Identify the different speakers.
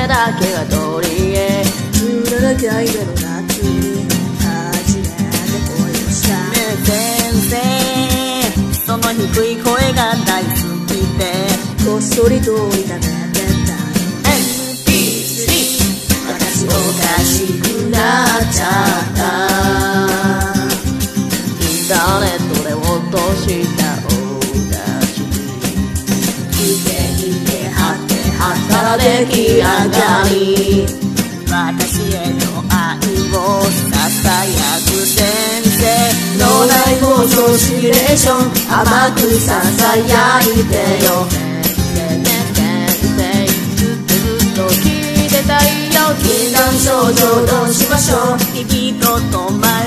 Speaker 1: だけが取り柄17回目の夏に初めて恋をしたねえ先生その低い声が大好きでこっそりと炒めてた MP3 私おかしくなっちゃったインターネットで落としたオーダーシー働き上がり私への愛をささやく先生脳内放送シミュレーション甘くささやいてよ先生ずっと聞いてたいよ禁断症状どうしましょう聞きと止まる